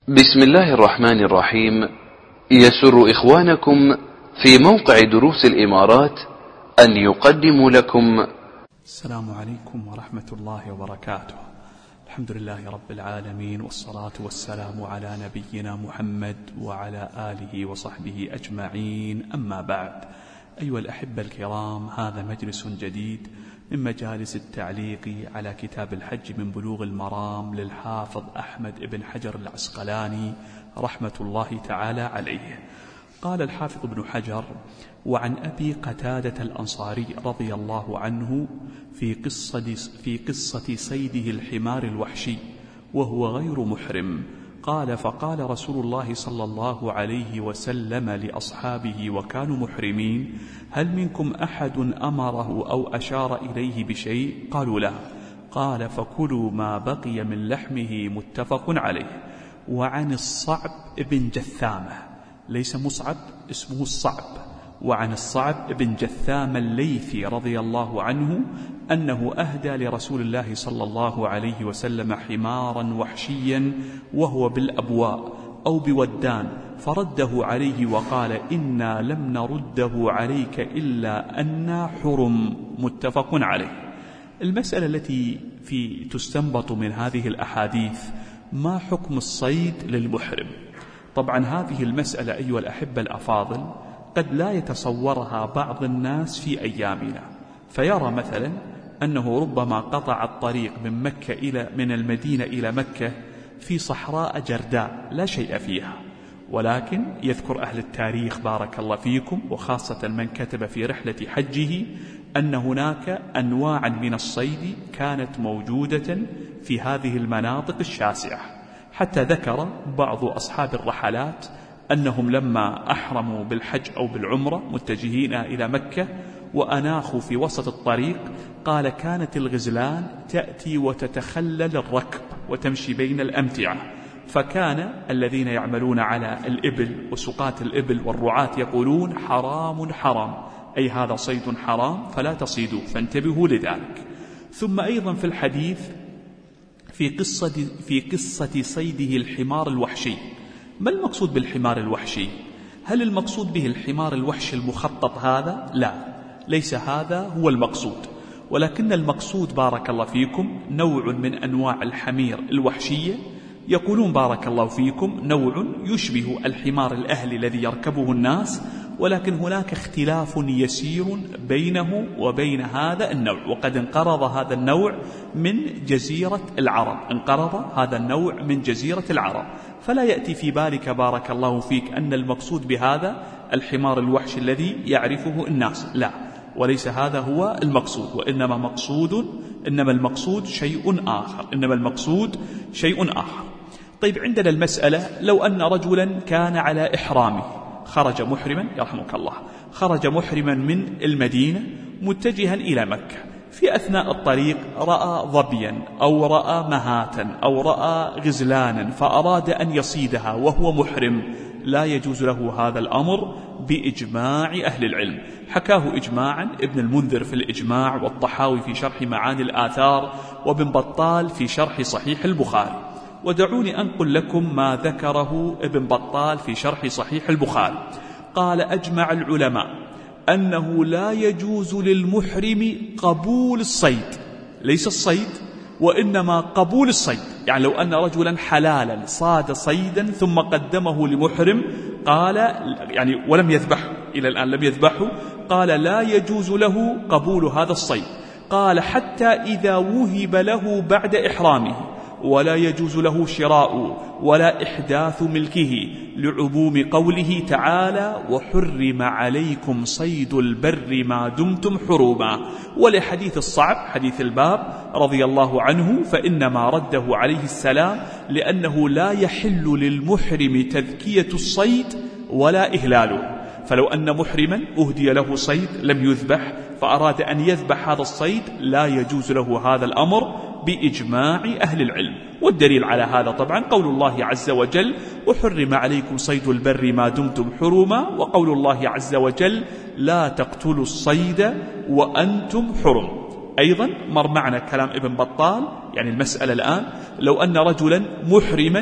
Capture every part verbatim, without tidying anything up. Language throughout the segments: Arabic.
بسم الله الرحمن الرحيم. يسر إخوانكم في موقع دروس الإمارات أن يقدموا لكم. السلام عليكم ورحمة الله وبركاته. الحمد لله رب العالمين، والصلاة والسلام على نبينا محمد وعلى آله وصحبه أجمعين، أما بعد. أيها الأحبة الكرام، هذا مجلس جديد من مجالس التعليق على كتاب الحج من بلوغ المرام للحافظ أحمد بن حجر العسقلاني رحمة الله تعالى عليه. قال الحافظ ابن حجر: وعن أبي قتادة الأنصاري رضي الله عنه في قصة, في قصة صيده الحمار الوحشي وهو غير محرم، قال: فقال رسول الله صلى الله عليه وسلم لأصحابه وكانوا محرمين: هل منكم أحد أمره أو أشار إليه بشيء؟ قالوا: لا. قال: فكلوا ما بقي من لحمه، متفق عليه. وعن الصعب بن جثامة، ليس مصعب، اسمه الصعب. وعن الصعب بن جثام الليثي رضي الله عنه أنه أهدى لرسول الله صلى الله عليه وسلم حمارا وحشيا وهو بالأبواء أو بودان، فرده عليه وقال: إنا لم نرده عليك إلا أنا حرم، متفق عليه. المسألة التي في تستنبط من هذه الأحاديث: ما حكم الصيد للمحرم؟ طبعا هذه المسألة أيها الأحبة الأفاضل قد لا يتصورها بعض الناس في أيامنا، فيرى مثلا أنه ربما قطع الطريق من مكة إلى من المدينة إلى مكة في صحراء جرداء لا شيء فيها، ولكن يذكر أهل التاريخ بارك الله فيكم، وخاصة من كتب في رحلة حجه، أن هناك أنواع من الصيد كانت موجودة في هذه المناطق الشاسعة، حتى ذكر بعض أصحاب الرحلات أنهم لما أحرموا بالحج أو بالعمرة متجهين إلى مكة وأناخوا في وسط الطريق، قال: كانت الغزلان تأتي وتتخلل الركب وتمشي بين الأمتعة، فكان الذين يعملون على الإبل وسقات الإبل والرعاة يقولون: حرام حرام، أي هذا صيد حرام فلا تصيدوا، فانتبهوا لذلك. ثم أيضا في الحديث في قصة, في قصة صيده الحمار الوحشي. ما المقصود بالحمار الوحشي؟ هل المقصود به الحمار الوحشي المخطط هذا؟ لا، ليس هذا هو المقصود، ولكن المقصود بارك الله فيكم نوع من أنواع الحمير الوحشية، يقولون بارك الله فيكم نوع يشبه الحمار الأهلي الذي يركبه الناس، ولكن هناك اختلاف يسير بينه وبين هذا النوع، وقد انقرض هذا النوع من جزيرة العرب، انقرض هذا النوع من جزيرة العرب، فلا يأتي في بالك بارك الله فيك أن المقصود بهذا الحمار الوحش الذي يعرفه الناس، لا، وليس هذا هو المقصود، وإنما مقصود إنما المقصود شيء آخر إنما المقصود شيء آخر. طيب، عندنا المسألة: لو أن رجلا كان على إحرامه، خرج محرما يرحمك الله خرج محرما من المدينة متجها إلى مكة، في أثناء الطريق رأى ظبيا أو رأى مهاتا أو رأى غزلانا فأراد أن يصيدها وهو محرم، لا يجوز له هذا الأمر بإجماع أهل العلم. حكاه إجماعا ابن المنذر في الإجماع، والطحاوي في شرح معاني الآثار، وابن بطال في شرح صحيح البخاري. ودعوني أنقل لكم ما ذكره ابن بطال في شرح صحيح البخاري. قال: أجمع العلماء أنه لا يجوز للمحرم قبول الصيد، ليس الصيد وإنما قبول الصيد، يعني لو أن رجلا حلالا صاد صيدا ثم قدمه لمحرم، قال يعني ولم يذبحه، إلى الآن لم يذبحه، قال لا يجوز له قبول هذا الصيد، قال حتى إذا وهب له بعد إحرامه، ولا يجوز له شراء ولا إحداث ملكه، لعموم قوله تعالى: وحرم عليكم صيد البر ما دمتم حروما. ولحديث الصعب حديث الباب رضي الله عنه، فإنما رده عليه السلام لأنه لا يحل للمحرم تذكية الصيد ولا إهلاله، فلو أن محرما أهدي له صيد لم يذبح فأراد أن يذبح هذا الصيد، لا يجوز له هذا الأمر بإجماع أهل العلم. والدليل على هذا طبعا قول الله عز وجل: وحرم عليكم صيد البر ما دمتم حرما، وقول الله عز وجل: لا تقتلوا الصيد وأنتم حرم. أيضا مر معنا كلام ابن بطال، يعني المسألة الآن: لو أن رجلا محرما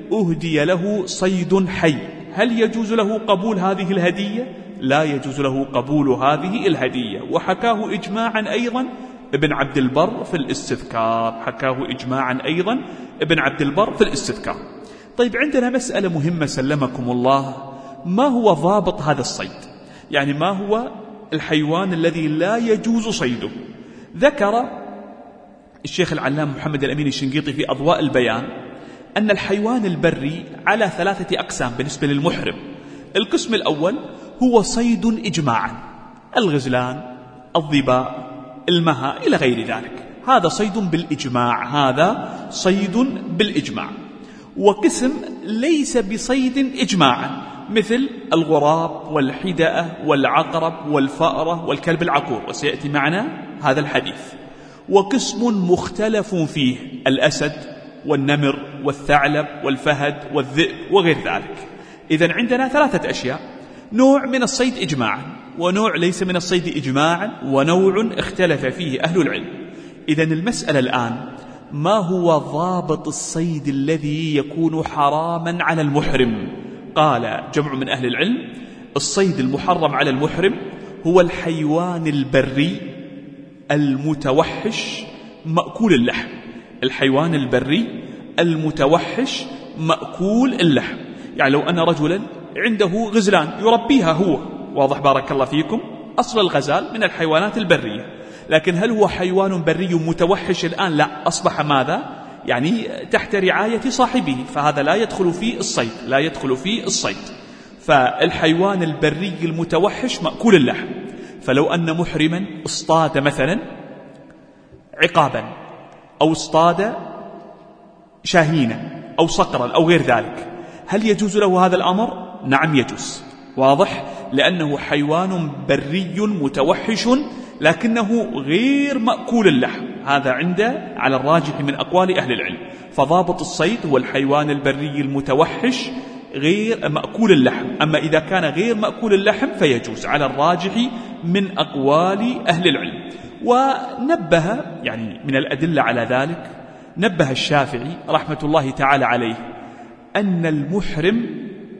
أهدي له صيد حي، هل يجوز له قبول هذه الهدية؟ لا يجوز له قبول هذه الهدية. وحكاه إجماعا أيضا ابن عبد البر في الاستذكار، حكاه إجماعا أيضا ابن عبد البر في الاستذكار. طيب عندنا مسألة مهمة سلمكم الله، ما هو ضابط هذا الصيد؟ يعني ما هو الحيوان الذي لا يجوز صيده؟ ذكر الشيخ العلامة محمد الأمين الشنقيطي في أضواء البيان أن الحيوان البري على ثلاثة أقسام بالنسبة للمحرم. القسم الأول هو صيد إجماعا، الغزلان، الظباء، المها إلى غير ذلك، هذا صيد بالإجماع، هذا صيد بالإجماع. وقسم ليس بصيد إجماعا مثل الغراب والحدأة والعقرب والفأرة والكلب العقور، وسيأتي معنا هذا الحديث. وقسم مختلف فيه الأسد والنمر والثعلب والفهد والذئب وغير ذلك. إذن عندنا ثلاثة أشياء، نوع من الصيد إجماعا، ونوع ليس من الصيد إجماعا، ونوع اختلف فيه أهل العلم. إذن المسألة الآن ما هو ضابط الصيد الذي يكون حراما على المحرم؟ قال جمع من أهل العلم الصيد المحرم على المحرم هو الحيوان البري المتوحش مأكول اللحم، الحيوان البري المتوحش مأكول اللحم. يعني لو أن رجلا عنده غزلان يربيها هو، واضح بارك الله فيكم، أصل الغزال من الحيوانات البرية، لكن هل هو حيوان بري متوحش الآن؟ لا، أصبح ماذا؟ يعني تحت رعاية صاحبه، فهذا لا يدخل في الصيد، لا يدخل في الصيد. فالحيوان البري المتوحش مأكول اللحم. فلو أن محرما اصطاد مثلا عقابا أو اصطاد شاهينا أو صقرا أو غير ذلك، هل يجوز له هذا الأمر؟ نعم يجوز، واضح، لأنه حيوان بري متوحش لكنه غير مأكول اللحم، هذا عنده على الراجح من أقوال أهل العلم. فضابط الصيد هو الحيوان البري المتوحش غير مأكول اللحم. أما إذا كان غير مأكول اللحم فيجوز على الراجح من أقوال أهل العلم. ونبه يعني من الأدلة على ذلك، نبه الشافعي رحمة الله تعالى عليه أن المحرم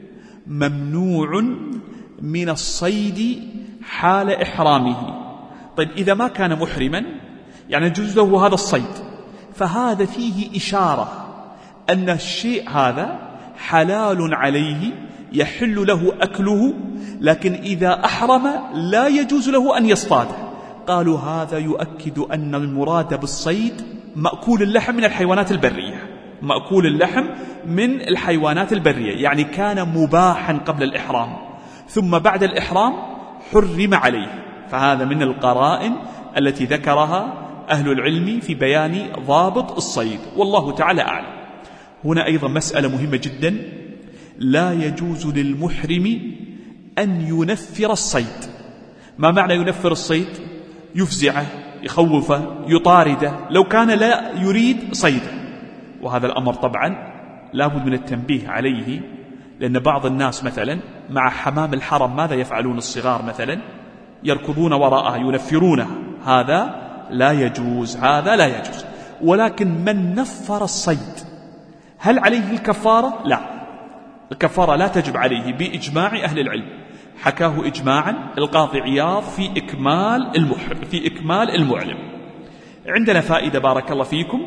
ممنوع من الصيد حال إحرامه. طيب إذا ما كان محرما يعني يجوز له هذا الصيد، فهذا فيه إشارة أن الشيء هذا حلال عليه يحل له أكله، لكن إذا أحرم لا يجوز له أن يصطاده. قالوا هذا يؤكد أن المراد بالصيد مأكول اللحم من الحيوانات البرية، مأكول اللحم من الحيوانات البرية، يعني كان مباحا قبل الإحرام ثم بعد الإحرام حرم عليه. فهذا من القرائن التي ذكرها أهل العلم في بيان ضابط الصيد، والله تعالى أعلم. هنا أيضا مسألة مهمة جدا، لا يجوز للمحرم أن ينفر الصيد. ما معنى ينفر الصيد؟ يفزعه، يخوفه، يطارده لو كان لا يريد صيده. وهذا الأمر طبعا لابد من التنبيه عليه، لأن بعض الناس مثلا مع حمام الحرم ماذا يفعلون؟ الصغار مثلا يركضون وراءها ينفرونها، هذا لا يجوز، هذا لا يجوز. ولكن من نفر الصيد هل عليه الكفارة؟ لا، الكفارة لا تجب عليه بإجماع أهل العلم، حكاه إجماعا القاضي عياض في إكمال المحرم في إكمال المعلم. عندنا فائدة بارك الله فيكم.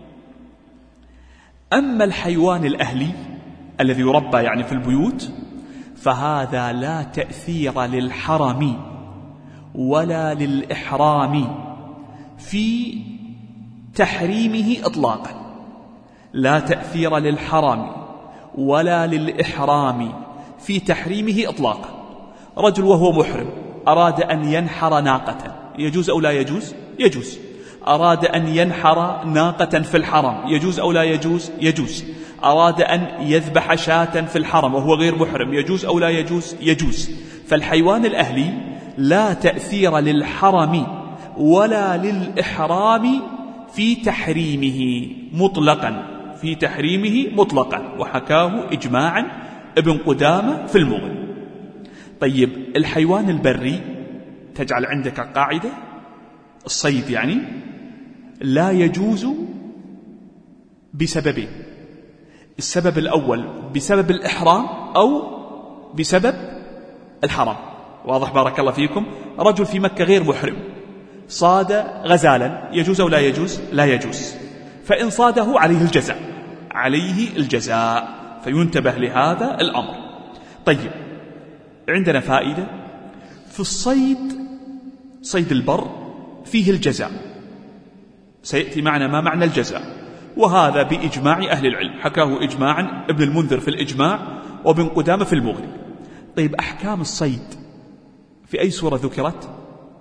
أما الحيوان الأهلي الذي يربى يعني في البيوت فهذا لا تأثير للحرم ولا للإحرام في تحريمه إطلاقا، لا تأثير للحرم ولا للإحرام في تحريمه إطلاقا. رجل وهو محرم أراد أن ينحر ناقة، يجوز أو لا يجوز؟ يجوز. أراد أن ينحر ناقة في الحرم، يجوز أو لا يجوز؟ يجوز. أراد أن يذبح شاة في الحرم وهو غير محرم، يجوز أو لا يجوز؟ يجوز. فالحيوان الأهلي لا تأثير للحرم ولا للإحرام في تحريمه مطلقا، في تحريمه مطلقا، وحكاه إجماعا ابن قدامة في المغني. طيب الحيوان البري تجعل عندك قاعدة، الصيد يعني لا يجوز بسببين. السبب الأول بسبب الإحرام أو بسبب الحرام. واضح بارك الله فيكم؟ رجل في مكة غير محرم صاد غزالا، يجوز أو لا يجوز؟ لا يجوز. فإن صاده عليه الجزاء، عليه الجزاء، فينتبه لهذا الأمر. طيب، عندنا فائدة في الصيد، صيد البر فيه الجزاء، سيأتي معنا ما معنى الجزاء، وهذا بإجماع أهل العلم، حكاه إجماعا ابن المنذر في الإجماع وابن قدامة في المغني. طيب، أحكام الصيد في أي سورة ذكرت؟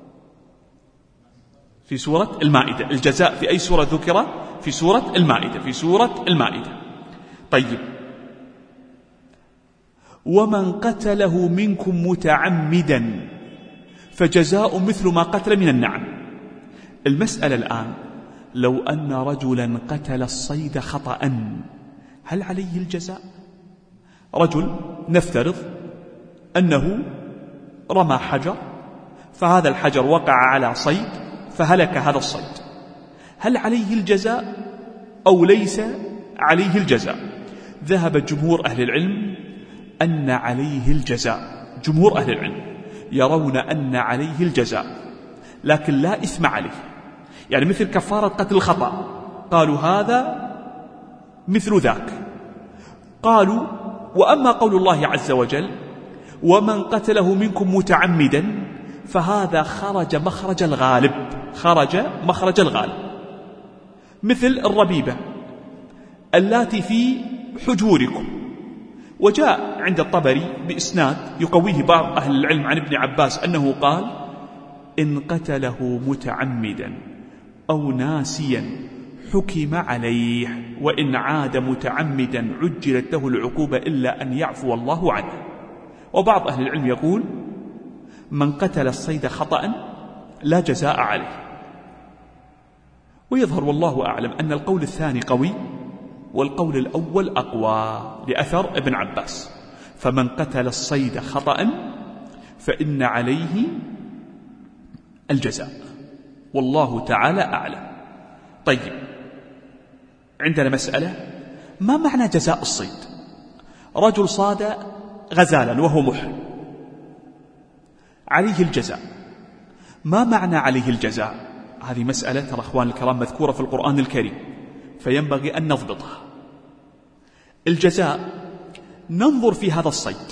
في سورة المائدة. الجزاء في أي سورة ذكر؟ في سورة المائدة، في سورة المائدة. طيب، ومن قتله منكم متعمدا فجزاء مثل ما قتل من النعم. المسألة الآن، لو أن رجلا قتل الصيد خطأ هل عليه الجزاء؟ رجل نفترض أنه رمى حجر، فهذا الحجر وقع على صيد فهلك هذا الصيد، هل عليه الجزاء أو ليس عليه الجزاء؟ ذهب جمهور أهل العلم أن عليه الجزاء. جمهور أهل العلم يرون أن عليه الجزاء، لكن لا إثم عليه، يعني مثل كفارة قتل الخطأ، قالوا هذا مثل ذاك. قالوا وأما قول الله عز وجل ومن قتله منكم متعمدا فهذا خرج مخرج الغالب، خرج مخرج الغالب، مثل الربيبة اللاتي في حجوركم. وجاء عند الطبري بإسناد يقويه بعض أهل العلم عن ابن عباس أنه قال إن قتله متعمدا أو ناسيا حكم عليه، وإن عاد متعمدا عجلت له العقوبة إلا أن يعفو الله عنه. وبعض أهل العلم يقول من قتل الصيد خطأ لا جزاء عليه. ويظهر والله أعلم أن القول الثاني قوي والقول الأول أقوى لأثر ابن عباس، فمن قتل الصيد خطأ فإن عليه الجزاء، والله تعالى أعلم. طيب، عندنا مسألة، ما معنى جزاء الصيد؟ رجل صاد غزالا وهو محرم، عليه الجزاء، ما معنى عليه الجزاء؟ هذه مسألة ترى أخوان الكرام مذكورة في القرآن الكريم، فينبغي أن نضبطها. الجزاء ننظر في هذا الصيد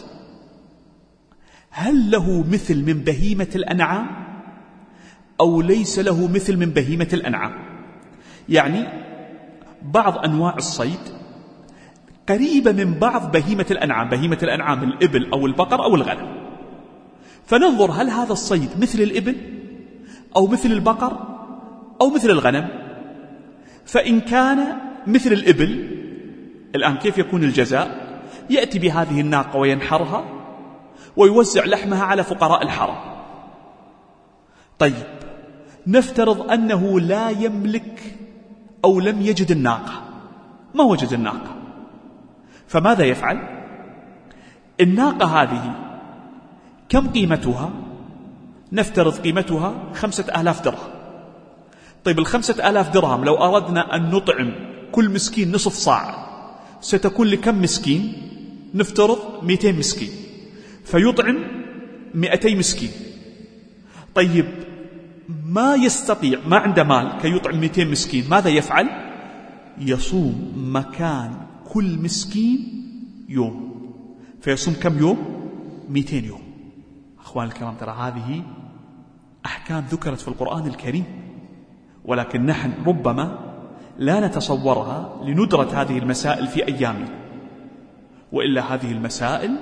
هل له مثل من بهيمة الأنعام أو ليس له مثل من بهيمة الأنعام. يعني بعض أنواع الصيد قريبة من بعض بهيمة الأنعام، بهيمة الأنعام الإبل أو البقر أو الغنم، فننظر هل هذا الصيد مثل الإبل أو مثل البقر أو مثل الغنم. فإن كان مثل الإبل، الآن كيف يكون الجزاء؟ يأتي بهذه الناقة وينحرها ويوزع لحمها على فقراء الحرم. طيب، نفترض أنه لا يملك أو لم يجد الناقة، ما وجد الناقة، فماذا يفعل؟ الناقة هذه كم قيمتها؟ نفترض قيمتها خمسة آلاف درهم. طيب، الخمسة آلاف درهم لو أردنا أن نطعم كل مسكين نصف صاع ستكون لكم مسكين؟ نفترض مئتين مسكين، فيطعم مئتي مسكين. طيب، ما يستطيع، ما عنده مال كي يطعم مئتين مسكين، ماذا يفعل؟ يصوم مكان كل مسكين يوم، فيصوم كم يوم؟ مئتين يوم. أخوان الكرام، ترى هذه أحكام ذكرت في القرآن الكريم، ولكن نحن ربما لا نتصورها لندرة هذه المسائل في أيامنا، وإلا هذه المسائل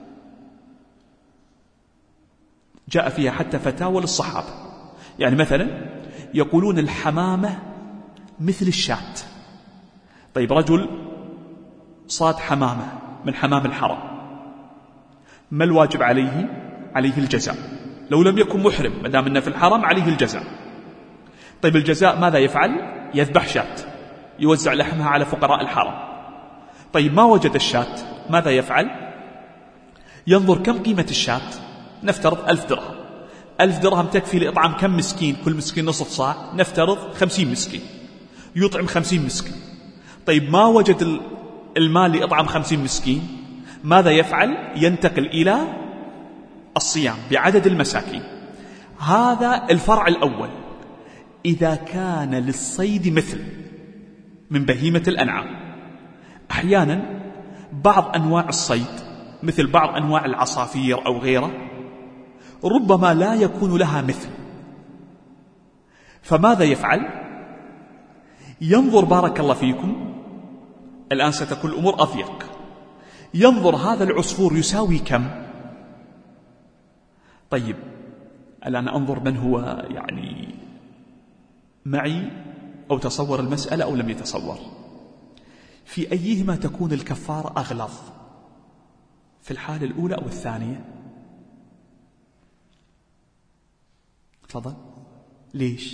جاء فيها حتى فتاوى للصحابة. يعني مثلا يقولون الحمامة مثل الشاة. طيب، رجل صاد حمامة من حمام الحرم، ما الواجب عليه؟ عليه الجزاء، لو لم يكن محرم، ما دام انه في الحرم عليه الجزاء. طيب، الجزاء ماذا يفعل؟ يذبح شاة يوزع لحمها على فقراء الحرم. طيب، ما وجد الشاة ماذا يفعل؟ ينظر كم قيمة الشاة، نفترض ألف درهم، ألف درهم تكفي لإطعام كم مسكين؟ كل مسكين نصف صاع، نفترض خمسين مسكين، يطعم خمسين مسكين. طيب، ما وجد المال لإطعام خمسين مسكين، ماذا يفعل؟ ينتقل إلى الصيام بعدد المساكين. هذا الفرع الأول. إذا كان للصيد مثل من بهيمة الأنعام، أحيانا بعض أنواع الصيد مثل بعض أنواع العصافير أو غيره ربما لا يكون لها مثل، فماذا يفعل؟ ينظر بارك الله فيكم، الآن ستكون الأمور أضيق، ينظر هذا العصفور يساوي كم؟ طيب الآن أنظر من هو يعني معي أو تصور المسألة أو لم يتصور. في أيهما تكون الكفارة أغلظ، في الحالة الأولى أو الثانية؟ تفضل. ليش؟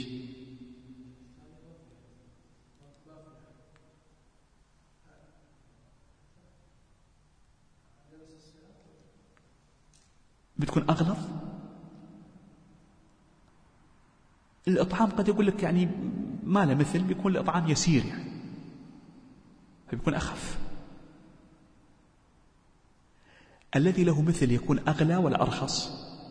بتكون أغلظ؟ الإطعام قد يقول لك يعني ما له مثل، بيكون الإطعام يسير يعني فبيكون أخف. الذي له مثل يكون أغلى ولا أرخص؟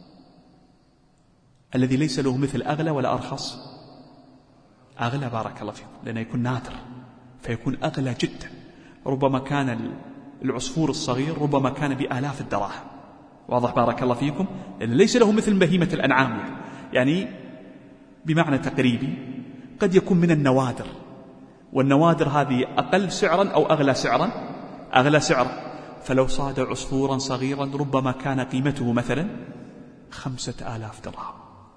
الذي ليس له مثل أغلى ولا أرخص؟ أغلى بارك الله فيكم، لأنه يكون نادر فيكون أغلى جدا. ربما كان العصفور الصغير ربما كان بآلاف الدراهم، واضح بارك الله فيكم، لأن ليس له مثل بهيمة الأنعام يعني, يعني بمعنى تقريبي قد يكون من النوادر، والنوادر هذه أقل سعرا أو أغلى سعرا؟ أغلى سعرا. فلو صاد عصفورا صغيرا ربما كان قيمته مثلا خمسة آلاف درهم،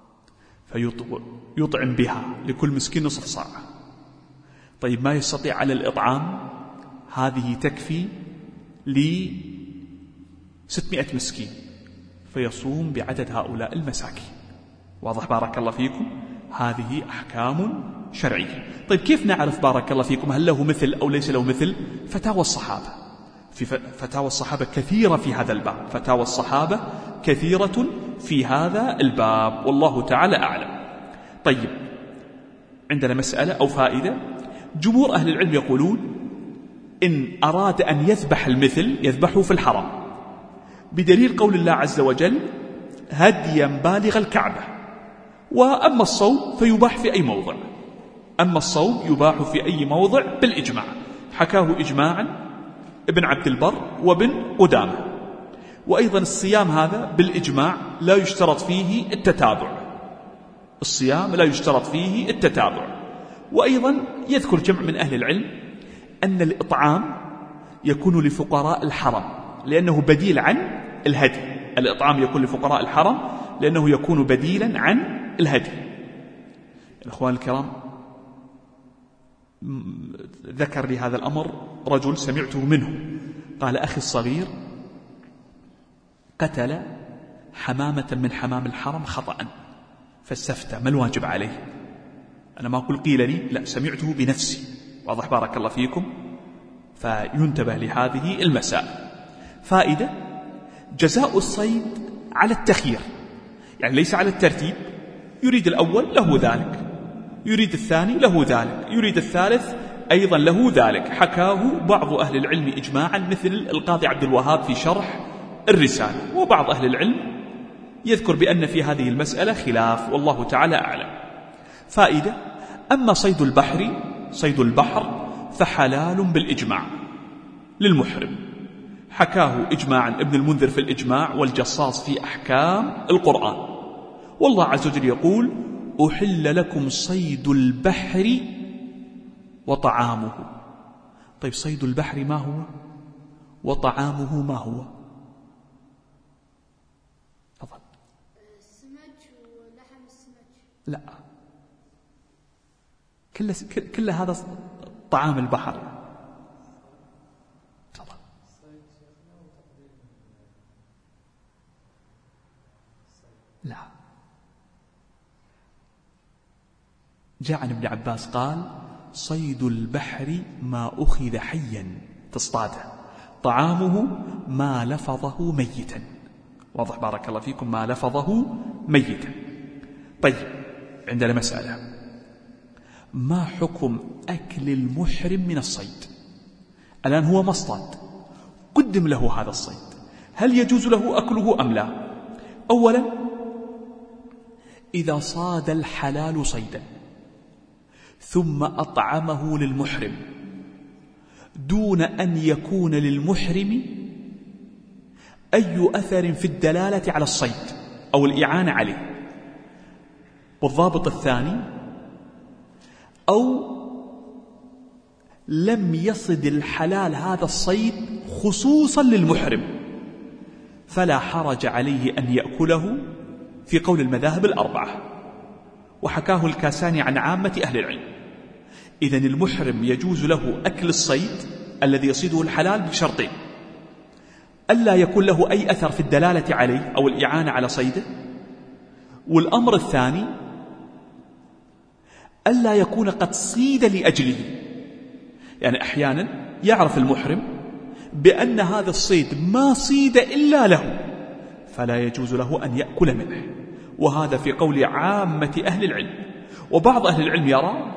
فيطعم بها لكل مسكين نصف صاع. طيب ما يستطيع على الإطعام، هذه تكفي لستمائة مسكين فيصوم بعدد هؤلاء المساكين. واضح بارك الله فيكم؟ هذه أحكام شرعية. طيب كيف نعرف بارك الله فيكم هل له مثل أو ليس له مثل؟ فتاوى الصحابة، في فتاوى الصحابة كثيرة في هذا الباب، فتاوى الصحابة كثيرة في هذا الباب، والله تعالى أعلم. طيب عندنا مسألة أو فائدة. جمهور أهل العلم يقولون إن أراد أن يذبح المثل يذبحه في الحرم، بدليل قول الله عز وجل هديا بالغ الكعبة. وأما الصوم فيباح في أي موضع، أما الصوم يباح في أي موضع بالإجماع، حكاه إجماعا ابن عبد البر وابن قدامة. وأيضا الصيام هذا بالإجماع لا يشترط فيه التتابع، الصيام لا يشترط فيه التتابع. وأيضا يذكر جمع من أهل العلم أن الإطعام يكون لفقراء الحرم لأنه بديل عن الهدي، الإطعام يكون لفقراء الحرم لأنه يكون بديلا عن الهدي. الأخوان الكرام، ذكر لي هذا الأمر رجل سمعته منه، قال أخي الصغير قتل حمامة من حمام الحرم خطأ فاستفتى ما الواجب عليه؟ أنا ما أقول قيل لي، لا سمعته بنفسي. واضح بارك الله فيكم؟ فينتبه لهذه المسائل. فائدة: جزاء الصيد على التخيير، يعني ليس على الترتيب، يريد الأول له ذلك، يريد الثاني له ذلك، يريد الثالث أيضا له ذلك. حكاه بعض أهل العلم إجماعا مثل القاضي عبد الوهاب في شرح الرسالة، وبعض أهل العلم يذكر بأن في هذه المسألة خلاف، والله تعالى أعلم. فائدة: أما صيد البحر، صيد البحر فحلال بالإجماع للمحرم، حكاه إجماعا ابن المنذر في الإجماع والجصاص في أحكام القرآن. والله عز وجل يقول: أحل لكم صيد البحر وطعامه. طيب صيد البحر ما هو؟ وطعامه ما هو؟ تفضل. السمك ولحم السمك. لا، كل كل هذا طعام البحر. تفضل. لا، جاء عن ابن عباس قال: صيد البحر ما أخذ حيا تصطاده، طعامه ما لفظه ميتا. واضح بارك الله فيكم؟ ما لفظه ميتا. طيب عندنا مسألة: ما حكم أكل المحرم من الصيد؟ الآن هو ما اصطاد، قدم له هذا الصيد، هل يجوز له أكله أم لا؟ أولا، إذا صاد الحلال صيدا ثم أطعمه للمحرم دون أن يكون للمحرم أي أثر في الدلالة على الصيد أو الإعانة عليه. والضابط الثاني، أو لم يصد الحلال هذا الصيد خصوصا للمحرم فلا حرج عليه أن يأكله في قول المذاهب الأربعة، وحكاه الكاساني عن عامة أهل العلم. إذن المحرم يجوز له أكل الصيد الذي يصيده الحلال بشرطين: ألا يكون له أي أثر في الدلالة عليه أو الإعانة على صيده، والأمر الثاني ألا يكون قد صيد لأجله. يعني أحيانا يعرف المحرم بأن هذا الصيد ما صيد إلا له فلا يجوز له أن يأكل منه، وهذا في قول عامة أهل العلم. وبعض أهل العلم يرى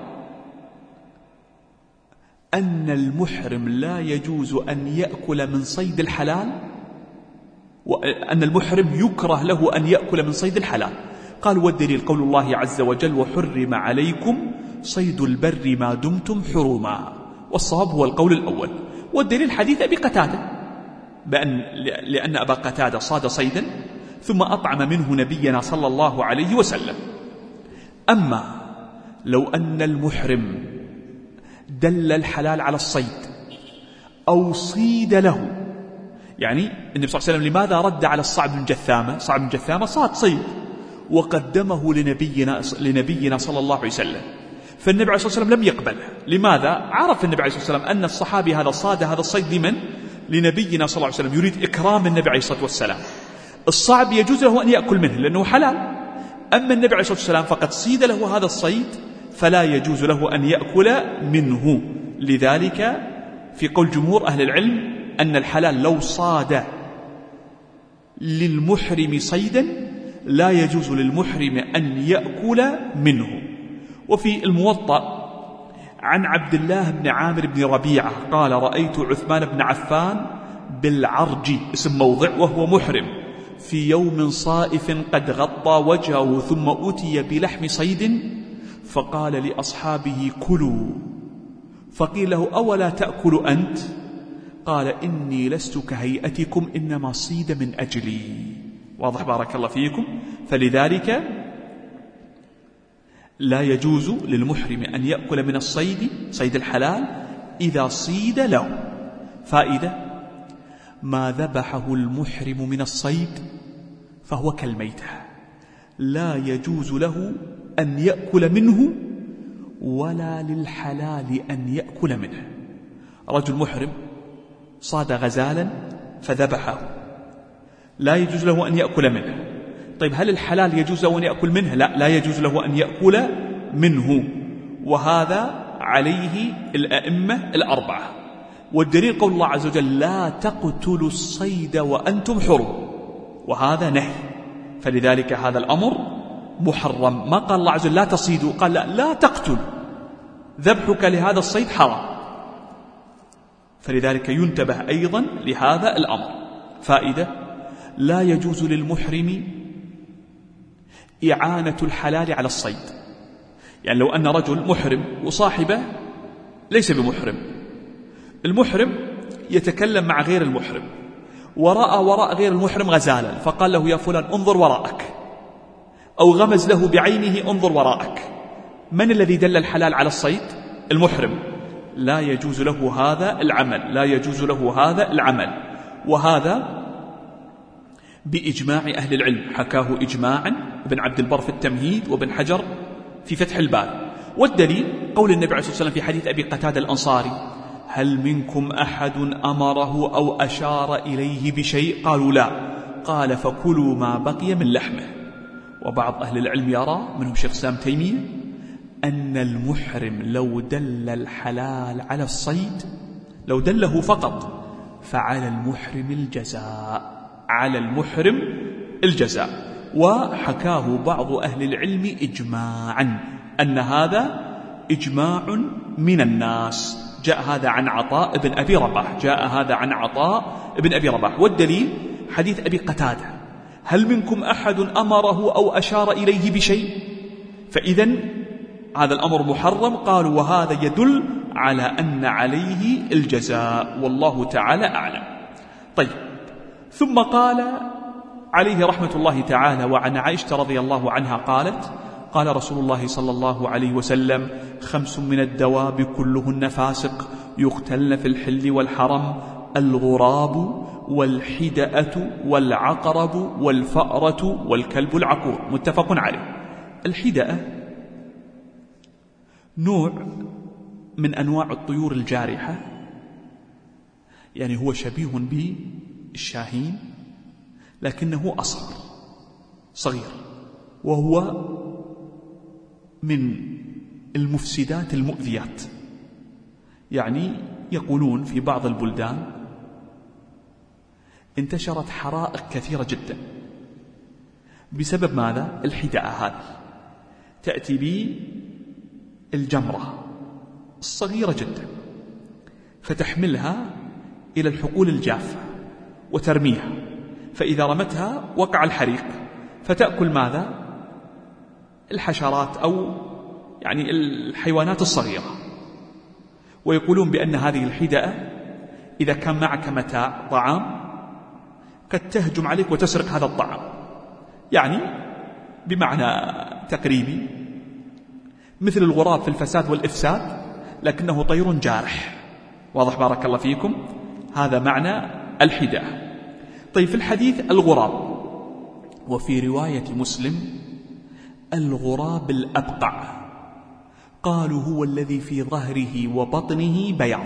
أن المحرم لا يجوز أن يأكل من صيد الحلال، وأن المحرم يكره له أن يأكل من صيد الحلال. قال: والدليل قول الله عز وجل: وحرم عليكم صيد البر ما دمتم حرما. والصواب هو القول الأول. والدليل حديث أبي قتادة، بأن لأن أبا قتادة صاد صيدا ثم أطعم منه نبينا صلى الله عليه وسلم. أما لو أن المحرم دل الحلال على الصيد أو صيد له، يعني النبي صلى الله عليه وسلم لماذا رد على الصعب بن جثامة؟ صعب بن جثامة صاد صيد وقدمه لنبينا, لنبينا صلى الله عليه وسلم، فالنبي عليه الصلاة والسلام لم يقبله. لماذا؟ عرف النبي عليه الصلاة والسلام أن الصحابي هذا صاد هذا الصيد لمن؟ لنبينا صلى الله عليه وسلم، يريد إكرام النبي عليه الصلاة والسلام. الصعب يجوز له أن يأكل منه لأنه حلال، أما النبي عليه الصلاة والسلام فقد صيد له هذا الصيد فلا يجوز له أن يأكل منه. لذلك في قول جمهور أهل العلم أن الحلال لو صاد للمحرم صيدا لا يجوز للمحرم أن يأكل منه. وفي الموطأ عن عبد الله بن عامر بن ربيعة قال: رأيت عثمان بن عفان بالعرج اسم موضع وهو محرم في يوم صائف قد غطى وجهه ثم أتي بلحم صيد فقال لأصحابه: كلوا. فقيل له: أولا تأكل أنت؟ قال: إني لست كهيئتكم إنما صيد من أجلي. واضح بارك الله فيكم. فلذلك لا يجوز للمحرم أن يأكل من الصيد صيد الحلال إذا صيد له. فائدة: ما ذبحه المحرم من الصيد فهو كالميتة، لا يجوز له أن يأكل منه ولا للحلال أن يأكل منه. رجل محرم صاد غزالا فذبحه، لا يجوز له أن يأكل منه. طيب هل الحلال يجوز له أن يأكل منه؟ لا، لا يجوز له أن يأكل منه، وهذا عليه الأئمة الأربعة. والدليل قول الله عز وجل: لا تقتلوا الصيد وأنتم حرم، وهذا نهي، فلذلك هذا الأمر محرم. ما قال الله عز وجل لا تصيدوا، قال لا, لا تقتل، ذبحك لهذا الصيد حرام، فلذلك ينتبه أيضا لهذا الأمر. فائدة: لا يجوز للمحرم إعانة الحلال على الصيد. يعني لو أن رجل محرم وصاحبه ليس بمحرم، المحرم يتكلم مع غير المحرم ورأى وراء غير المحرم غزالا فقال له: يا فلان انظر وراءك، أو غمز له بعينه انظر وراءك، من الذي دل الحلال على الصيد؟ المحرم. لا يجوز له هذا العمل، لا يجوز له هذا العمل، وهذا بإجماع أهل العلم، حكاه إجماعا ابن عبد البر في التمهيد وابن حجر في فتح الباري. والدليل قول النبي عليه الصلاة والسلام في حديث أبي قتادة الأنصاري: هل منكم أحد أمره أو أشار إليه بشيء؟ قالوا لا. قال: فكلوا ما بقي من لحمه. وبعض أهل العلم يرى منهم شيخ الإسلام تيمية أن المحرم لو دل الحلال على الصيد، لو دله فقط، فعلى المحرم الجزاء، على المحرم الجزاء. وحكاه بعض أهل العلم إجماعا أن هذا إجماع من الناس جاء هذا عن عطاء بن أبي رباح، جاء هذا عن عطاء بن أبي رباح. والدليل حديث أبي قتادة: هل منكم أحد أمره أو أشار إليه بشيء؟ فإذن هذا الأمر محرم. قالوا وهذا يدل على أن عليه الجزاء، والله تعالى أعلم. طيب، ثم قال عليه رحمة الله تعالى: وعن عائشة رضي الله عنها قالت: قال رسول الله صلى الله عليه وسلم: خمس من الدواب كلهن فاسق يقتلن في الحل والحرم: الغراب والحدأة والعقرب والفأرة والكلب العقور. متفق عليه. الحدأة نوع من أنواع الطيور الجارحة، يعني هو شبيه بالشاهين لكنه أصغر صغير، وهو من المفسدات المؤذيات. يعني يقولون في بعض البلدان انتشرت حرائق كثيرة جدا بسبب ماذا؟ الحدأة هذه تأتي بالجمرة الصغيرة جدا فتحملها إلى الحقول الجافة وترميها، فإذا رمتها وقع الحريق، فتأكل ماذا؟ الحشرات أو يعني الحيوانات الصغيرة. ويقولون بأن هذه الحدأة إذا كان معك متاع طعام قد تهجم عليك وتسرق هذا الطعام، يعني بمعنى تقريبي مثل الغراب في الفساد والإفساد، لكنه طير جارح. واضح بارك الله فيكم؟ هذا معنى الحدأة. طيب، في الحديث الغراب، وفي رواية مسلم الغراب الأبقع، قالوا هو الذي في ظهره وبطنه بياض.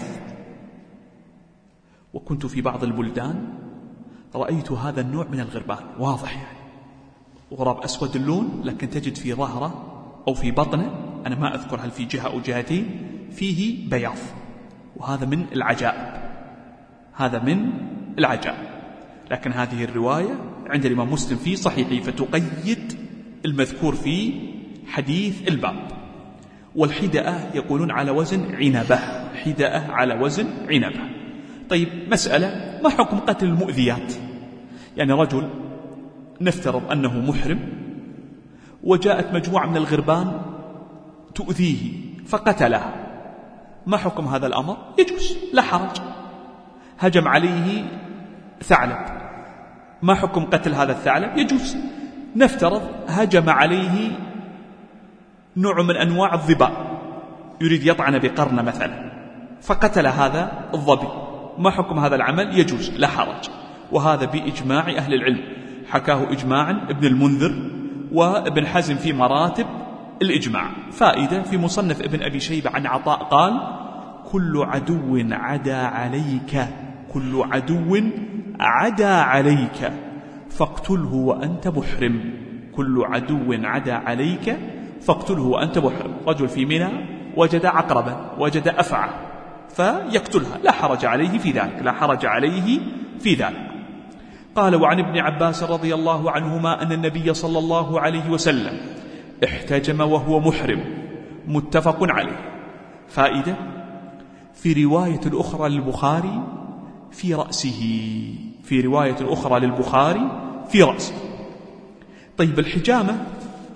وكنت في بعض البلدان رأيت هذا النوع من الغربان واضح، يعني غراب أسود اللون لكن تجد في ظهره أو في بطنه، أنا ما أذكر هل في جهة أو جهتين، فيه بياض، وهذا من العجائب، هذا من العجائب. لكن هذه الرواية عند الإمام مسلم في صحيحه فتقيد المذكور في حديث الباب. والحدأة يقولون على وزن عنبة، حدأة على وزن عنبة. طيب، مسألة: ما حكم قتل المؤذيات؟ يعني رجل نفترض أنه محرم وجاءت مجموعة من الغربان تؤذيه فقتلها، ما حكم هذا الأمر؟ يجوز، لا حرج. هجم عليه ثعلب، ما حكم قتل هذا الثعلب؟ يجوز. نفترض هجم عليه نوع من أنواع الظباء يريد يطعن بقرن مثلا فقتل هذا الظبي، ما حكم هذا العمل؟ يجوز، لا حرج. وهذا بإجماع أهل العلم، حكاه إجماعا ابن المنذر وابن حزم في مراتب الإجماع. فائدة: في مصنف ابن أبي شيبة عن عطاء قال: كل عدو عدا عليك كل عدو عدا عليك فاقتله وأنت محرم. كل عدو عدا عليك فاقتله وأنت محرم. رجل في منى وجد عقربا، وجد أفعى، فيقتلها، لا حرج عليه في ذلك، لا حرج عليه في ذلك. قال: وعن ابن عباس رضي الله عنهما أن النبي صلى الله عليه وسلم احتجم وهو محرم. متفق عليه. فائدة: في رواية أخرى للبخاري في رأسه، في رواية أخرى للبخاري في رأسه. طيب، الحجامة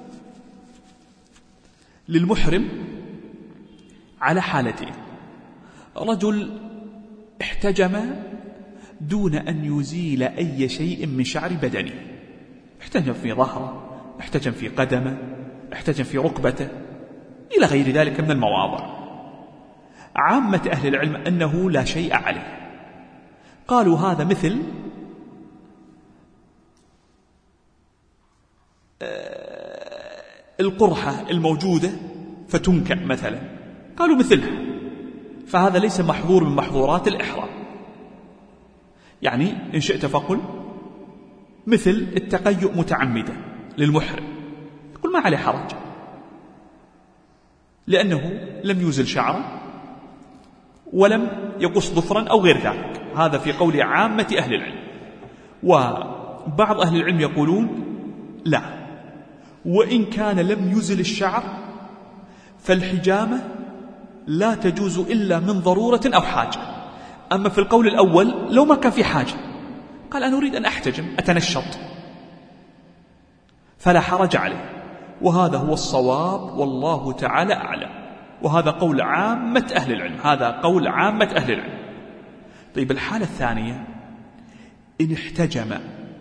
للمحرم على حالتين: رجل احتجم دون أن يزيل أي شيء من شعر بدنه، احتجم في ظهره، احتجم في قدمه، احتجم في ركبته، إلى غير ذلك من المواضع. عامة أهل العلم أنه لا شيء عليه. قالوا هذا مثل القرحة الموجودة فتنكأ مثلا، قالوا مثلها، فهذا ليس محظور من محظورات الإحرام. يعني إن شئت فقل مثل التقيؤ متعمدا للمحرم، يقول ما عليه حرج لأنه لم يزل شعره ولم يقص ظفرا أو غير ذلك. هذا في قول عامة أهل العلم. وبعض أهل العلم يقولون لا، وإن كان لم يزل الشعر فالحجامة لا تجوز إلا من ضرورة أو حاجة. أما في القول الأول لو ما كان في حاجة، قال أنا أريد أن أحتجم أتنشط فلا حرج عليه، وهذا هو الصواب والله تعالى أعلم، وهذا قول عامة أهل العلم، هذا قول عامة أهل العلم. طيب الحالة الثانية إن احتجم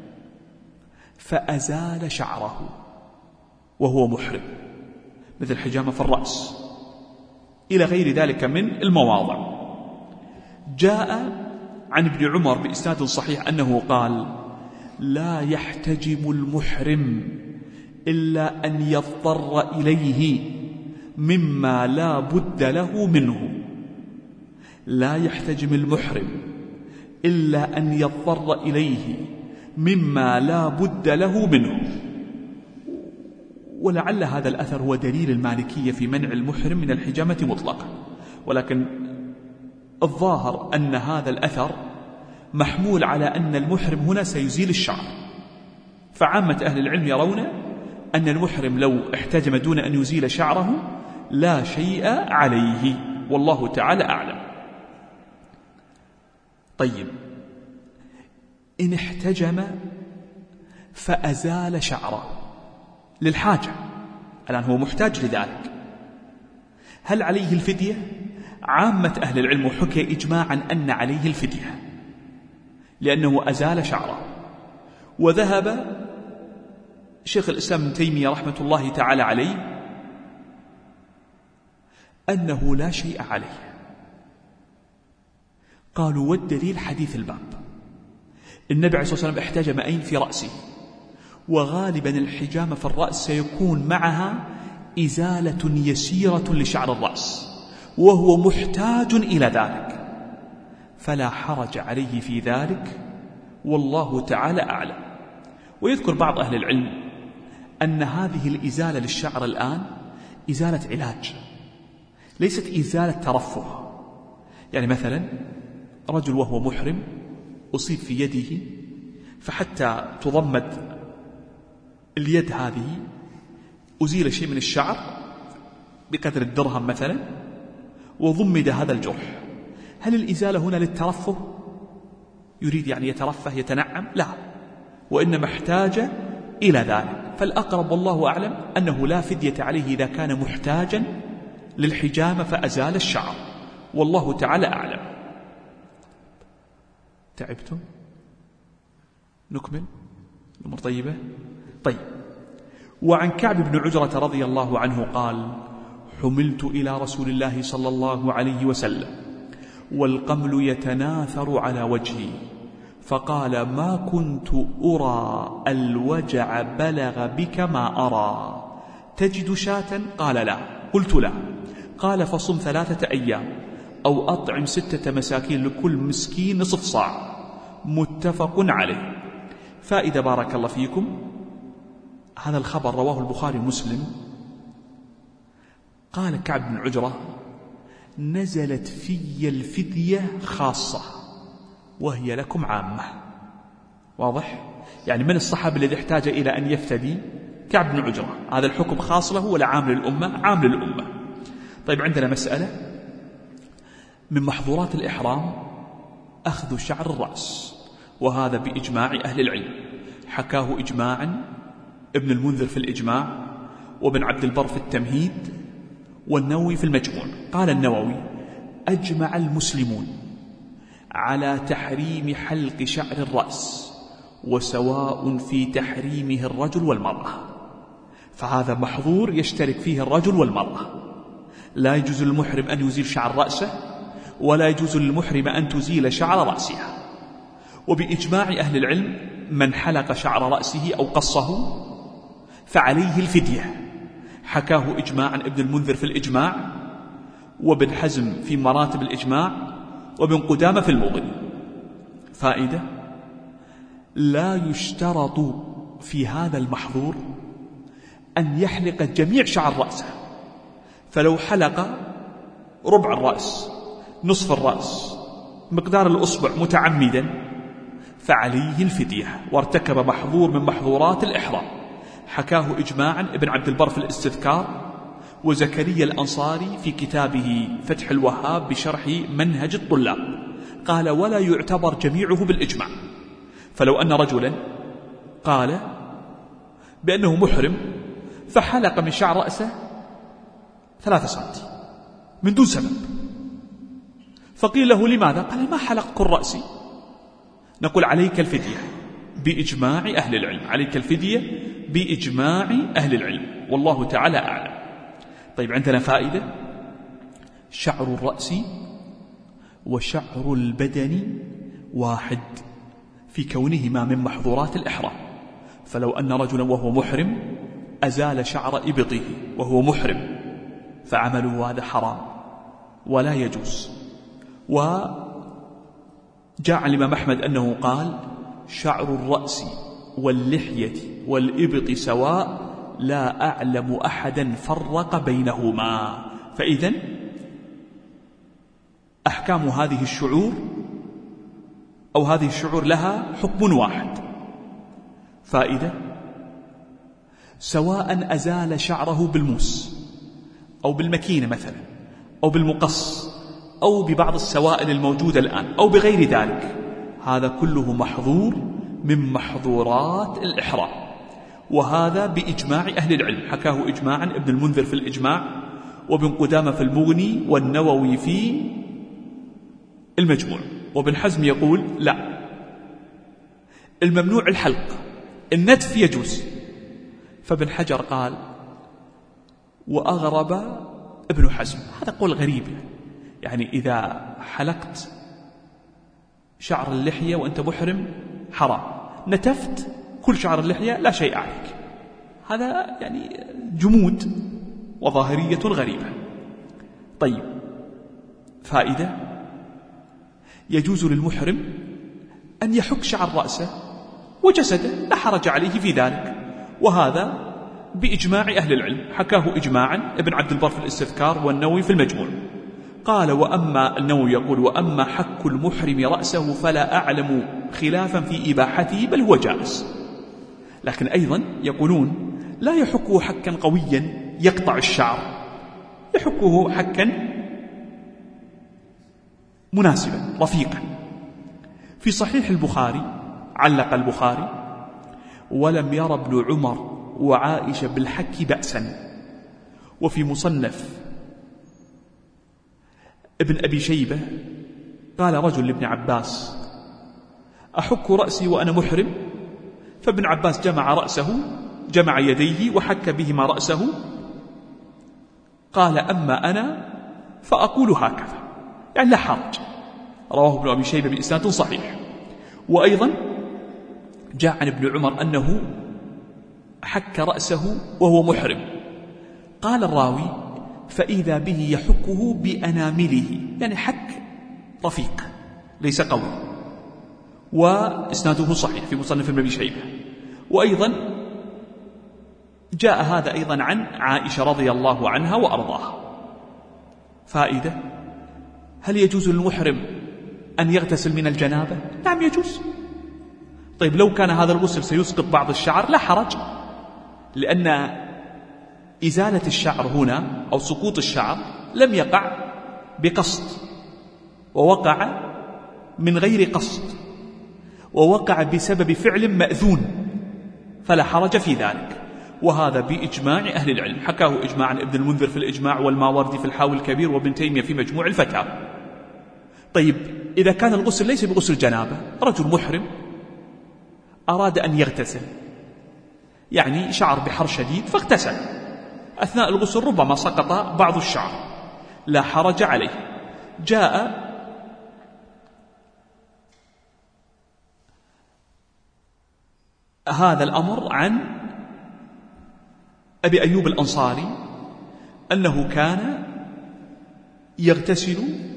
فأزال شعره وهو محرم، مثل حجامة في الرأس إلى غير ذلك من المواضع. جاء عن ابن عمر بإسناد صحيح أنه قال: لا يحتجم المحرم إلا أن يضطر إليه مما لا بد له منه. لا يحتجم المحرم إلا أن يضطر إليه مما لا بد له منه. ولعل هذا الأثر هو دليل المالكية في منع المحرم من الحجامة مطلقا، ولكن الظاهر أن هذا الأثر محمول على أن المحرم هنا سيزيل الشعر، فعامة أهل العلم يرون أن المحرم لو احتجم دون أن يزيل شعره لا شيء عليه، والله تعالى أعلم. طيب إن احتجم فأزال شعره للحاجة، الآن هو محتاج لذلك، هل عليه الفدية؟ عامة أهل العلم حكي إجماعا أن عليه الفدية لأنه أزال شعره. وذهب شيخ الإسلام ابن تيمية رحمة الله تعالى عليه أنه لا شيء عليه. قالوا والدليل حديث الباب، النبي عليه الصلاة والسلام احتجم أين؟ في رأسه، وغالبا الحجامة في الرأس سيكون معها إزالة يسيرة لشعر الرأس وهو محتاج إلى ذلك، فلا حرج عليه في ذلك والله تعالى أعلم. ويذكر بعض أهل العلم أن هذه الإزالة للشعر الآن إزالة علاج ليست إزالة ترفه. يعني مثلا رجل وهو محرم أصيب في يده، فحتى تضمد اليد هذه أزيل شيء من الشعر بقدر الدرهم مثلا وضمد هذا الجرح، هل الإزالة هنا للترفه؟ يريد يعني يترفه يتنعم؟ لا، وإنما احتاج إلى ذلك. فالأقرب والله أعلم أنه لا فدية عليه إذا كان محتاجا للحجامة فأزال الشعر، والله تعالى أعلم. تعبتم؟ نكمل الأمور طيبة؟ طيب. وعن كعب بن عجرة رضي الله عنه قال: حملت إلى رسول الله صلى الله عليه وسلم والقمل يتناثر على وجهي، فقال: ما كنت أرى الوجع بلغ بك ما أرى، تجد شاة؟ قال: لا. قلت: لا. قال: فصم ثلاثة أيام أو أطعم ستة مساكين لكل مسكين نصف صاع، متفق عليه. فائدة بارك الله فيكم، هذا الخبر رواه البخاري ومسلم. قال كعب بن عجرة: نزلت في الفدية خاصة وهي لكم عامة. واضح؟ يعني من الصحابة الذي احتاج إلى أن يفتدي؟ كعب بن عجرة. هذا الحكم خاص له ولا عام للأمة؟ عام للأمة. طيب عندنا مسألة من محظورات الإحرام أخذ شعر الرأس، وهذا بإجماع أهل العلم، حكاه إجماعا ابن المنذر في الإجماع، وابن عبد البر في التمهيد، والنووي في المجموع. قال النووي: أجمع المسلمون على تحريم حلق شعر الرأس، وسواء في تحريمه الرجل والمرأة. فهذا محظور يشترك فيه الرجل والمرأة، لا يجوز للمحرم أن يزيل شعر رأسه، ولا يجوز للمحرم أن تزيل شعر رأسها. وبإجماع أهل العلم من حلق شعر رأسه أو قصه فعليه الفدية، حكاه إجماعا ابن المنذر في الإجماع، وابن حزم في مراتب الإجماع، وابن قدامة في المغني. فائدة: لا يشترط في هذا المحظور أن يحلق جميع شعر رأسه، فلو حلق ربع الرأس، نصف الرأس، مقدار الأصبع متعمدا فعليه الفدية، وارتكب محظور من محظورات الإحرام، حكاه إجماعا ابن عبد البر في الاستذكار، وزكريا الأنصاري في كتابه فتح الوهاب بشرح منهج الطلاب قال: ولا يعتبر جميعه بالإجماع. فلو أن رجلا قال بأنه محرم فحلق من شعر رأسه ثلاثة سنتي من دون سبب، فقيل له: لماذا؟ قال: ما حلق كل رأسي. نقول: عليك الفدية بإجماع أهل العلم، عليك الفدية بإجماع أهل العلم، والله تعالى أعلم. طيب، عندنا فائدة: شعر الرأس وشعر البدن واحد في كونهما من محظورات الإحرام. فلو أن رجلا وهو محرم أزال شعر إبطه وهو محرم فعمله هذا حرام ولا يجوز. وجاء عن الإمام أحمد أنه قال: شعر الرأس واللحية والإبط سواء، لا أعلم أحدا فرق بينهما. فإذن أحكام هذه الشعور أو هذه الشعور لها حكم واحد. فائدة: سواء أزال شعره بالموس أو بالمكينة مثلا أو بالمقص أو ببعض السوائل الموجودة الآن أو بغير ذلك، هذا كله محظور من محظورات الإحرام، وهذا بإجماع أهل العلم. حكاه إجماعا ابن المنذر في الإجماع، وابن قدامة في المغني، والنووي في المجموع. وابن حزم يقول: لا، الممنوع الحلق، النتف يجوز. فابن حجر قال: وأغرب ابن حزم. هذا قول غريب، يعني إذا حلقت شعر اللحية وأنت محرم حرام، نتفت كل شعر اللحية لا شيء عليك. هذا يعني جمود وظاهرية غريبة. طيب، فائدة: يجوز للمحرم أن يحك شعر رأسه وجسده، لا حرج عليه في ذلك، وهذا بإجماع أهل العلم. حكاه إجماعا ابن عبد البر في الاستذكار والنووي في المجموع. قال: وأما النووي يقول: وأما حك المحرم رأسه فلا أعلم خلافا في إباحته، بل هو جائز. لكن أيضا يقولون: لا يحكه حكا قويا يقطع الشعر، يحكه حكا مناسبا رفيقا. في صحيح البخاري علق البخاري: ولم ير ابن عمر وعائشة بالحك بأسا. وفي مصنف ابن أبي شيبة قال رجل لابن عباس: أحك رأسي وأنا محرم؟ فابن عباس جمع رأسه، جمع يديه وحك بهما رأسه، قال: أما أنا فأقول هكذا، يعني لا حرج. رواه ابن أبي شيبة بإسناد صحيح. وأيضا جاء عن ابن عمر أنه حك رأسه وهو محرم. قال الراوي: فإذا به يحكه بأنامله، يعني حك رفيق ليس قوي، وإسناده صحيح في مصنف ابن أبي شيبة. وأيضا جاء هذا أيضا عن عائشة رضي الله عنها وأرضاها. فائدة: هل يجوز للمحرم أن يغتسل من الجنابة؟ نعم يجوز. طيب، لو كان هذا الغسل سيسقط بعض الشعر لا حرج، لأن إزالة الشعر هنا أو سقوط الشعر لم يقع بقصد، ووقع من غير قصد، ووقع بسبب فعل مأذون، فلا حرج في ذلك. وهذا بإجماع أهل العلم. حكاه إجماعا ابن المنذر في الإجماع، والماوردي في الحاوي الكبير، وابن تيمية في مجموع الفتاوى. طيب، إذا كان الغسل ليس بغسل جنابة، رجل محرم أراد أن يغتسل، يعني شعر بحر شديد فاغتسل، أثناء الغسل ربما سقط بعض الشعر، لا حرج عليه. جاء هذا الأمر عن أبي أيوب الأنصاري أنه كان يغتسل.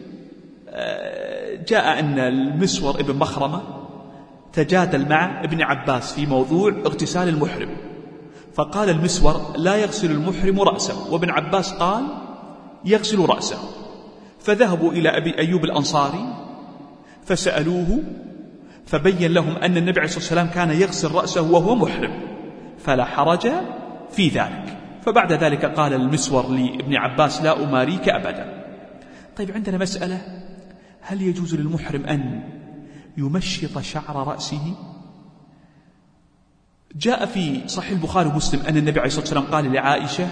جاء أن المسور ابن مخرمة تجادل مع ابن عباس في موضوع اغتسال المحرم، فقال المسور: لا يغسل المحرم رأسه، وابن عباس قال: يغسل رأسه. فذهبوا إلى أبي أيوب الأنصاري فسألوه، فبين لهم أن النبي عليه الصلاة والسلام كان يغسل رأسه وهو محرم، فلا حرج في ذلك. فبعد ذلك قال المسور لابن عباس لا أماريك أبدا. طيب عندنا مسألة، هل يجوز للمحرم أن يمشط شعر رأسه؟ جاء في صحيح البخاري ومسلم أن النبي عليه الصلاة والسلام قال لعائشة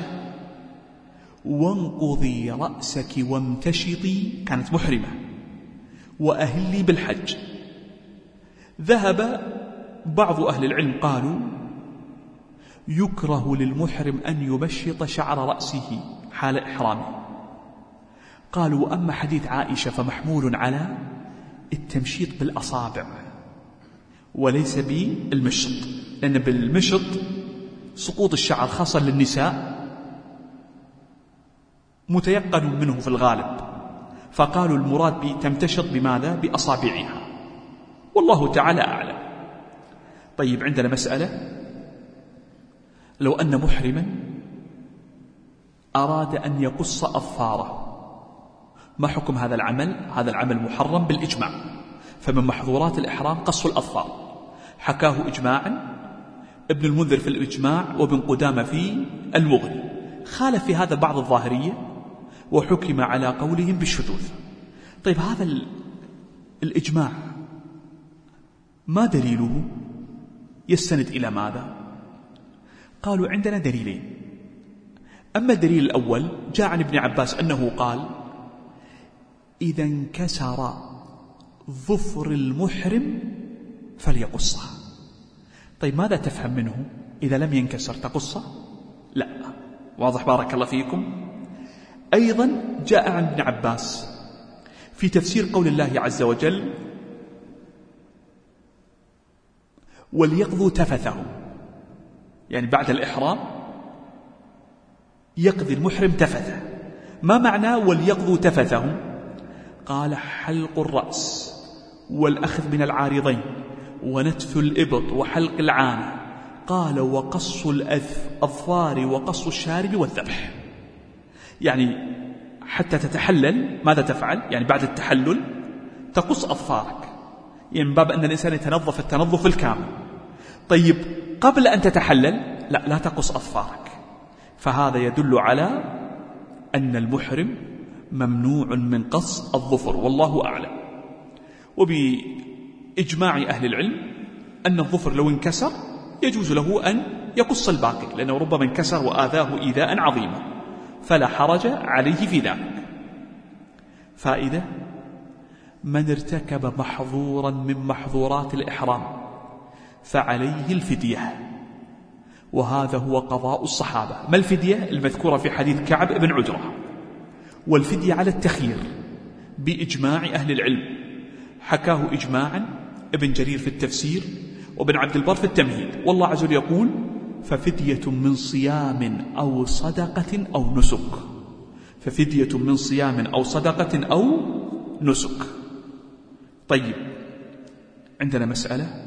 وانقضي رأسك وامتشطي، كانت محرمة، وأهلي بالحج. ذهب بعض أهل العلم قالوا يكره للمحرم أن يمشط شعر رأسه حال إحرامه. قالوا أما حديث عائشة فمحمول على التمشيط بالأصابع وليس بالمشط، لأن بالمشط سقوط الشعر خاصة للنساء متيقن منه في الغالب، فقالوا المراد بتمتشط بماذا؟ بأصابعها، والله تعالى أعلم. طيب عندنا مسألة، لو أن محرما أراد أن يقص أظفاره، ما حكم هذا العمل؟ هذا العمل محرم بالإجماع، فمن محظورات الإحرام قص الأظفار، حكاه إجماعا ابن المنذر في الإجماع وابن قدامة في المغني. خالف في هذا بعض الظاهرية وحكم على قولهم بالشذوذ. طيب هذا الإجماع ما دليله؟ يستند إلى ماذا؟ قالوا عندنا دليلين. أما الدليل الأول جاء عن ابن عباس أنه قال إذا انكسر ظفر المحرم فليقصه. طيب ماذا تفهم منه؟ إذا لم ينكسر تقصه؟ لا. واضح بارك الله فيكم. أيضا جاء عن ابن عباس في تفسير قول الله عز وجل وليقضوا تفثهم، يعني بعد الإحرام يقضي المحرم تفثه. ما معنى وليقضوا تفثهم؟ قال حلق الرأس والأخذ من العارضين ونتف الإبط وحلق العانة، قال وقص الأظفار وقص الشارب والذبح. يعني حتى تتحلل ماذا تفعل؟ يعني بعد التحلل تقص أظفارك، يعني من باب أن الإنسان يتنظف التنظف الكامل. طيب قبل أن تتحلل لا لا تقص أظفارك، فهذا يدل على أن المحرم ممنوع من قص الظفر، والله أعلم. وبإجماع أهل العلم أن الظفر لو انكسر يجوز له أن يقص الباقي، لأنه ربما انكسر وآذاه إيذاء عظيما، فلا حرج عليه في ذلك. فائدة: من ارتكب محظورا من محظورات الإحرام فعليه الفدية، وهذا هو قضاء الصحابة. ما الفدية؟ المذكورة في حديث كعب بن عجرة. والفدية على التخيير بإجماع أهل العلم، حكاه إجماعا ابن جرير في التفسير وابن عبد البر في التمهيد. والله عز وجل يقول ففدية من صيام أو صدقة أو نسك، ففدية من صيام أو صدقة أو نسك. طيب عندنا مسألة: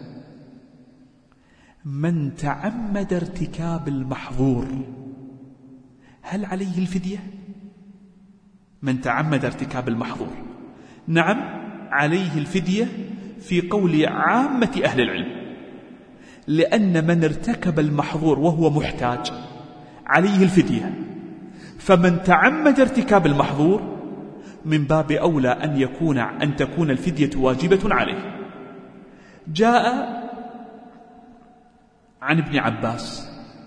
من تعمد ارتكاب المحظور هل عليه الفدية؟ من تعمد ارتكاب المحظور نعم عليه الفدية في قول عامة أهل العلم، لأن من ارتكب المحظور وهو محتاج عليه الفدية، فمن تعمد ارتكاب المحظور من باب أولى أن يكون أن تكون الفدية واجبة عليه. جاء عن ابن عباس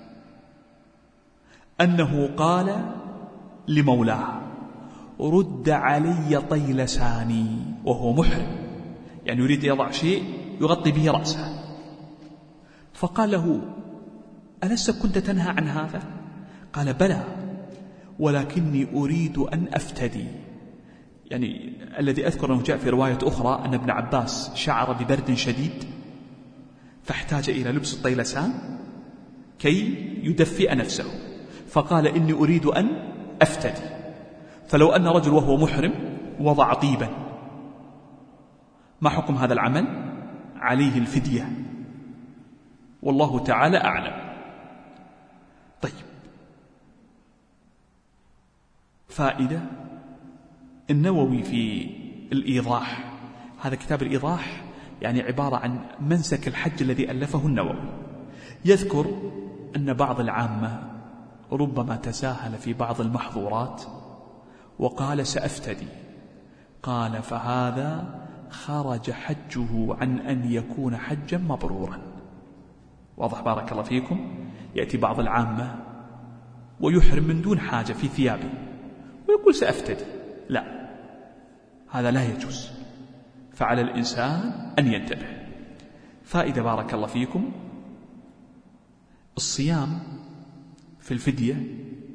أنه قال لمولاه رد علي طيلساني، وهو محرم، يعني يريد يضع شيء يغطي به رأسه. فقال له ألست كنت تنهى عن هذا؟ قال بلى، ولكني أريد أن أفتدي. يعني الذي أذكر أنه جاء في رواية أخرى أن ابن عباس شعر ببرد شديد فاحتاج إلى لبس الطيلسان كي يدفئ نفسه، فقال إني أريد أن أفتدي. فلو أن رجل وهو محرم وضع طيبا ما حكم هذا العمل؟ عليه الفدية، والله تعالى أعلم. طيب فائدة: النووي في الإيضاح، هذا كتاب الإيضاح يعني عبارة عن منسك الحج الذي ألفه النووي، يذكر أن بعض العامة ربما تساهل في بعض المحظورات وقال سأفتدي، قال فهذا خرج حجه عن أن يكون حجا مبرورا. واضح بارك الله فيكم؟ يأتي بعض العامة ويحرم من دون حاجة في ثيابه ويقول سأفتدي، لا، هذا لا يجوز، فعلى الإنسان أن ينتبه. فائدة بارك الله فيكم: الصيام في الفدية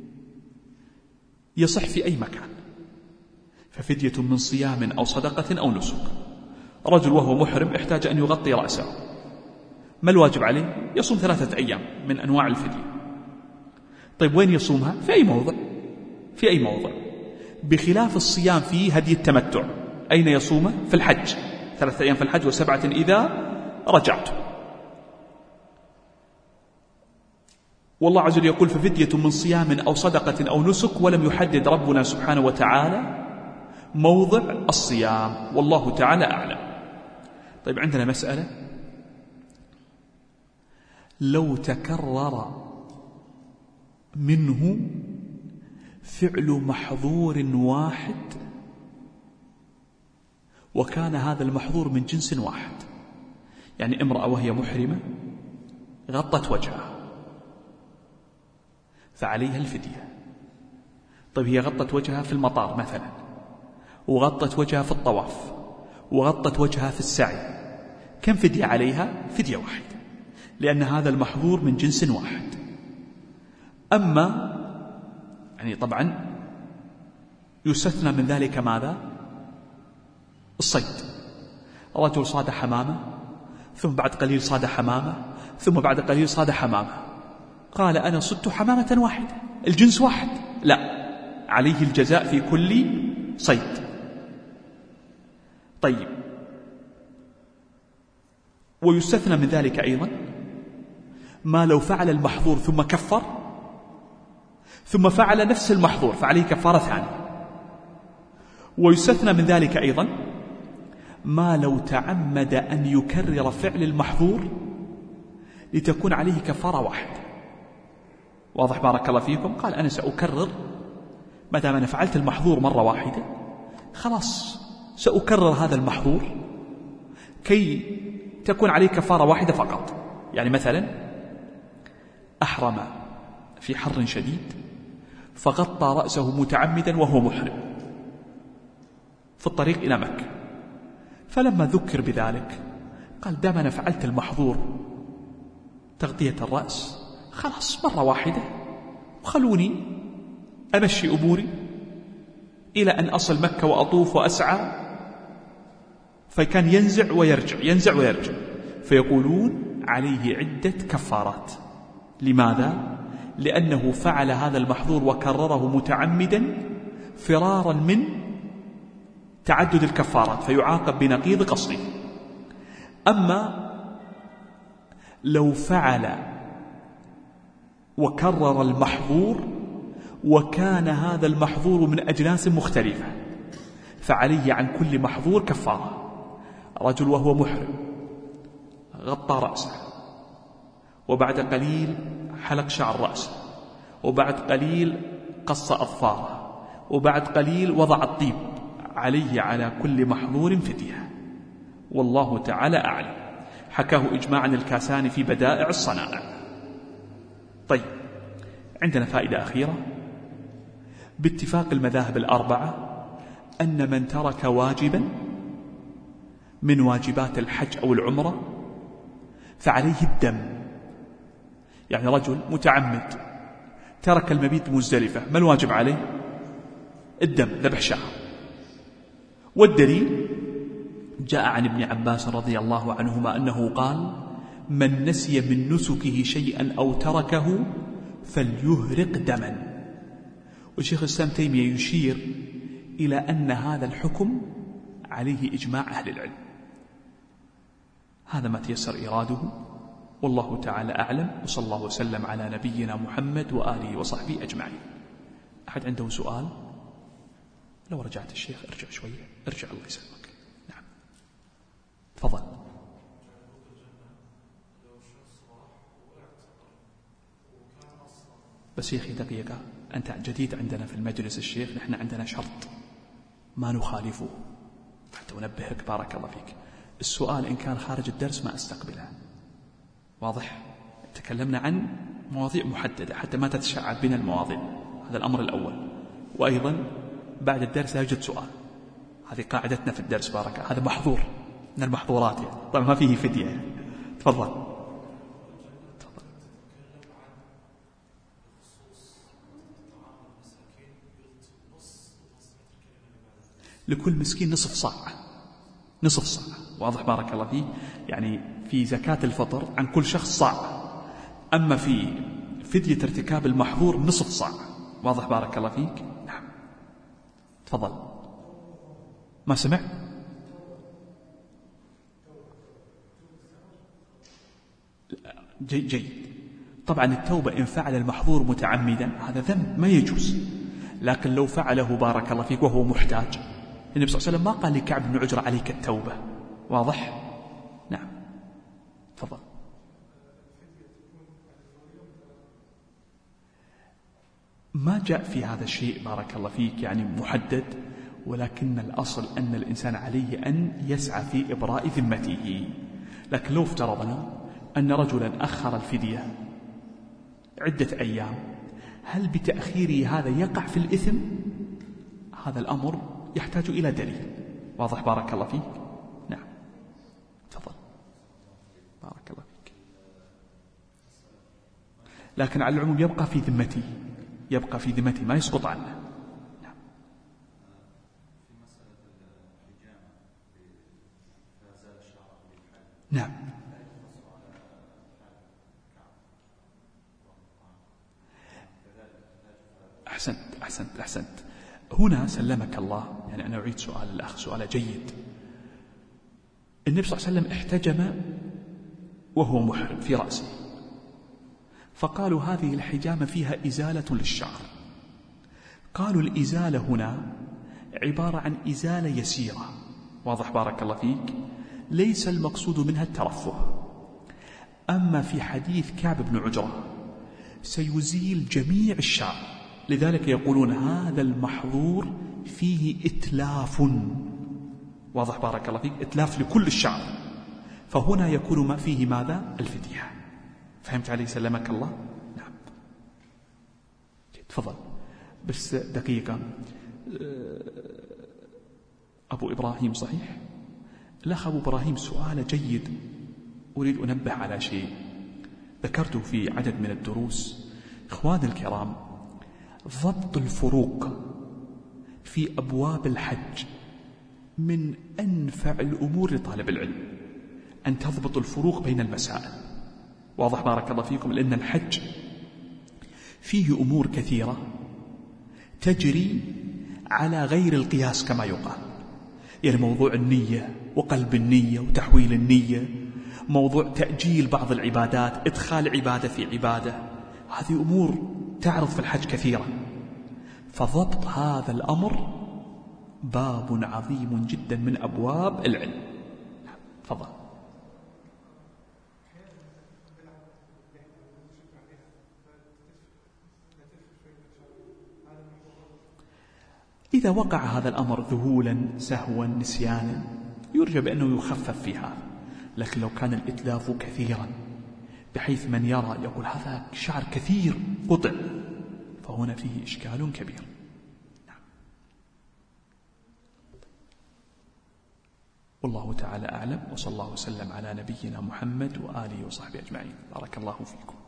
يصح في أي مكان، ففدية من صيام أو صدقة أو نسك. رجل وهو محرم احتاج أن يغطي رأسه، ما الواجب عليه؟ يصوم ثلاثة أيام من أنواع الفدية. طيب وين يصومها؟ في أي موضع، في أي موضع، بخلاف الصيام في هدي التمتع. أين يصومه؟ في الحج، ثلاثة أيام في الحج وسبعة إذا رجعت. والله عز وجل يقول ففدية من صيام أو صدقة أو نسك، ولم يحدد ربنا سبحانه وتعالى موضع الصيام، والله تعالى أعلم. طيب عندنا مسألة: لو تكرر منه فعل محظور واحد وكان هذا المحظور من جنس واحد، يعني امرأة وهي محرمة غطت وجهها فعليها الفدية. طيب هي غطت وجهها في المطار مثلا، وغطت وجهها في الطواف، وغطت وجهها في السعي، كم فدية عليها؟ فدية واحدة، لأن هذا المحظور من جنس واحد. أما يعني طبعا يستثنى من ذلك ماذا؟ الصيد. رجل صاد حمامة، ثم بعد قليل صاد حمامة، ثم بعد قليل صاد حمامة، قال أنا صدت حمامة واحدة، الجنس واحد، لا، عليه الجزاء في كل صيد. طيب ويستثنى من ذلك أيضا ما لو فعل المحظور ثم كفر، ثم فعل نفس المحظور فعليه كفارة ثانية. ويستثنى من ذلك أيضا ما لو تعمد أن يكرر فعل المحظور لتكون عليه كفارة واحدة. واضح بارك الله فيكم؟ قال أنا سأكرر، ما دام أنا فعلت المحظور مرة واحدة خلاص سأكرر هذا المحظور كي تكون عليه كفارة واحدة فقط. يعني مثلا أحرم في حر شديد فغطى رأسه متعمدا وهو محرم في الطريق إلى مكة، فلما ذكر بذلك قال دام أنا فعلت المحظور تغطية الرأس خلاص مرة واحدة، وخلوني أمشي أموري إلى أن أصل مكة وأطوف وأسعى. فكان ينزع ويرجع ينزع ويرجع، فيقولون عليه عدة كفارات. لماذا؟ لأنه فعل هذا المحظور وكرره متعمدا فرارا من تعدد الكفارات، فيعاقب بنقيض قصده. أما لو فعل وكرر المحظور وكان هذا المحظور من أجناس مختلفة فعليه عن كل محظور كفارة. رجل وهو محرم غطى رأسه، وبعد قليل حلق شعر رأسه، وبعد قليل قص أظفاره، وبعد قليل وضع الطيب، عليه على كل محظور فدية، والله تعالى أعلم. حكاه إجماعا الكاساني في بدائع الصنائع. طيب عندنا فائدة أخيرة: باتفاق المذاهب الأربعة أن من ترك واجبا من واجبات الحج أو العمرة فعليه الدم. يعني رجل متعمد ترك المبيت مزدلفة، ما الواجب عليه؟ الدم، ذبح شاة. والدليل جاء عن ابن عباس رضي الله عنهما أنه قال من نسي من نسكه شيئا أو تركه فليهرق دما. والشيخ الإسلام تيمية يشير إلى أن هذا الحكم عليه إجماع أهل العلم. هذا ما تيسر إراده، والله تعالى أعلم، وصلى الله وسلم على نبينا محمد وآله وصحبه أجمعين. أحد عنده سؤال؟ لو رجعت الشيخ ارجع شوية، ارجع الله يسلمك. نعم تفضل. بس يا أخي دقيقة، أنت جديد عندنا في المجلس الشيخ، نحن عندنا شرط ما نخالفه حتى أنبهك بارك الله فيك. السؤال إن كان خارج الدرس ما أستقبله، واضح؟ تكلمنا عن مواضيع محددة حتى ما تتشعب بنا المواضيع، هذا الأمر الأول. وأيضا بعد الدرس لا يوجد سؤال، هذه قاعدتنا في الدرس بارك، هذا محظور من المحظورات يعني. طبعا ما فيه فدية يعني. تفضل. لكل مسكين نصف صاع، نصف صاع، واضح بارك الله فيه. يعني في زكاة الفطر عن كل شخص صاع، أما في فدية ارتكاب المحظور نصف صاع، واضح بارك الله فيك. نعم تفضل. ما سمع؟ جيد جيد. طبعا التوبة إن فعل المحظور متعمدا هذا ذنب ما يجوز، لكن لو فعله بارك الله فيك وهو محتاج، النبي صلى الله عليه وسلم ما قال لكعب بن عجرة عليك التوبة، واضح؟ نعم تفضل. ما جاء في هذا الشيء بارك الله فيك يعني محدد، ولكن الأصل أن الإنسان عليه أن يسعى في إبراء ذمته. لكن لو افترضنا أن رجلا أخر الفدية عدة أيام، هل بتأخيره هذا يقع في الإثم؟ هذا الأمر يحتاج إلى دليل، واضح بارك الله فيك. نعم تفضل بارك الله فيك. لكن على العموم يبقى في ذمته، يبقى في ذمته ما يسقط عنه. نعم. نعم أحسنت أحسنت أحسنت. هنا سلمك الله، يعني أنا أعيد سؤال الأخ، سؤال جيد. النبي صلى الله عليه وسلم احتجم وهو محرم في رأسه، فقالوا هذه الحجامة فيها إزالة للشعر. قالوا الإزالة هنا عبارة عن إزالة يسيرة، واضح بارك الله فيك، ليس المقصود منها الترفه. أما في حديث كعب بن عجرة سيزيل جميع الشعر، لذلك يقولون هذا المحظور فيه إتلاف، واضح بارك الله فيك، إتلاف لكل الشعر، فهنا يكون ما فيه ماذا؟ الفدية. فهمت علي سلمك الله؟ نعم تفضل. بس دقيقة، أبو إبراهيم صحيح؟ الأخ أبو إبراهيم سؤال جيد، أريد أنبه على شيء ذكرته في عدد من الدروس. إخواني الكرام، ضبط الفروق في أبواب الحج من أنفع الأمور لطالب العلم، أن تضبط الفروق بين المسائل، واضح بارك الله فيكم، لأن الحج فيه أمور كثيرة تجري على غير القياس كما يقال، يعني موضوع النية وقلب النية وتحويل النية، موضوع تأجيل بعض العبادات، إدخال عبادة في عبادة، هذه أمور تعرض في الحج كثيرا. فضبط هذا الأمر باب عظيم جدا من أبواب العلم. تفضل. إذا وقع هذا الأمر ذهولا سهوا نسيانا يرجى بأنه يخفف في هذا، لكن لو كان الإتلاف كثيرا بحيث من يرى يقول هذا شعر كثير قطع، فهنا فيه إشكال كبير. نعم. والله تعالى أعلم، وصلى الله وسلم على نبينا محمد وآله وصحبه أجمعين. بارك الله فيكم.